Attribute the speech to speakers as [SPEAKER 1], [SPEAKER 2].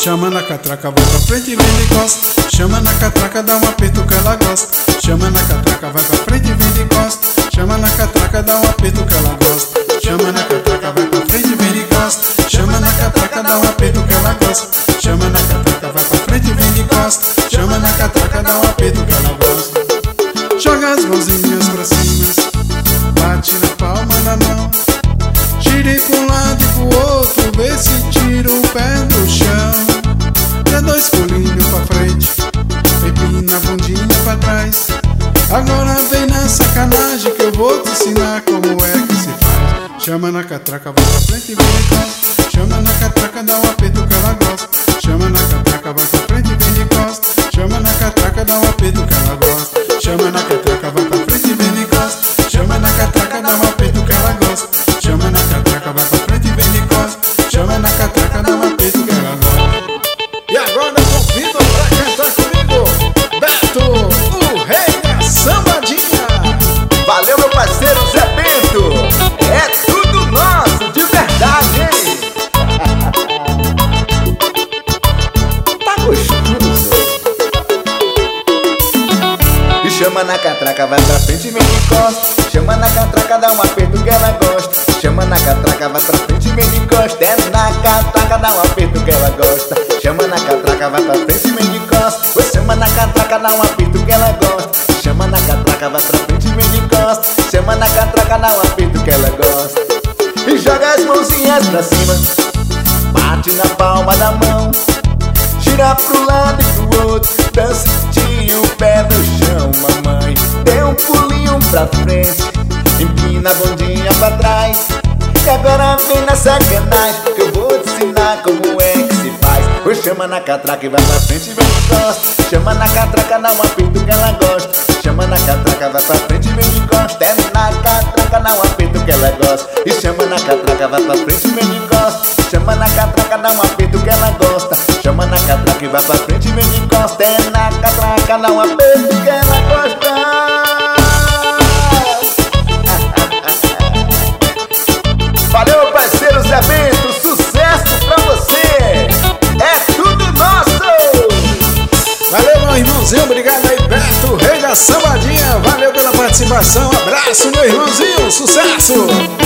[SPEAKER 1] Chama na catraca, vai pra frente e vem de costa. Chama na catraca, dá um aperto que ela gosta. Chama na catraca, vai pra frente e vem de costa. Chama na catraca, dá um aperto que ela gosta. Chama na catraca, vai pra frente e vem de costa. Chama na catraca, dá um aperto que ela gosta. Chama na catraca, vai pra frente e vem de costa. Chama na catraca, dá um aperto que ela gosta. Joga as mãozinhas pra cima, bate na palma da mão. Gire pra um lado e pro outro, vê se tira o pé do chão. Dá dois pulinhos pra frente, empina a bundinha pra trás. Agora vem na sacanagem que eu vou te ensinar como é que se faz. Chama na catraca, vai pra frente e vem de costa. Chama na catraca, dá um aperto que ela gosta. Chama na catraca, vai pra frente e vem de costa. Chama na catraca, dá um aperto que ela gosta. Chama na catraca, vai pra frente e vem de costa. Chama na catraca, dá um aperto que ela gosta. Chama na catraca, vai pra frente e vem de costa. Chama na catraca, dá um aperto que ela gosta.
[SPEAKER 2] E agora eu convido pra cantar comigo Beto, o rei da sambadinha.
[SPEAKER 3] Valeu, meu parceiro Zé Bento. É tudo nosso, de verdade, hein? Tá gostoso. E chama na catraca, vai pra frente e vem de costa. Chama na catraca, dá um aperto que ela gosta. Chama na catraca, vai pra frente e vem de costa. É na catraca, dá um aperto que ela gosta. Chama na catraca, vai pra frente e vem de costa. Chama na catraca, dá um aperto que ela gosta. Chama na catraca, vai pra frente e vem de costa. Chama na catraca, dá um aperto que ela gosta. E joga as mãozinhas pra cima, bate na palma da mão. Gira pro lado e pro outro, dança e tira o pé do chão. Mamãe, dê um pulinho pra frente, empina a bundinha pra trás. E agora vem na sacanagem que eu vou te ensinar como é que se faz. Chama na catraca e vai pra frente e vem de costa. Chama na catraca, dá um aperto que ela gosta. Chama na catraca, vai pra frente e vem de costa. É na catraca, dá um aperto que ela gosta. E chama na catraca, vai pra frente e vem de costa. Chama na catraca, dá um aperto que ela gosta. Chama na catraca e vai pra frente e vem de costa. É na catraca, dá um aperto que ela gosta. Valeu, parceiro Zé Bento, sucesso pra você! É tudo nosso!
[SPEAKER 2] Valeu, meu irmãozinho, obrigado aí, Beto, rei da sambadinha. Valeu pela participação, abraço, meu irmãozinho, sucesso!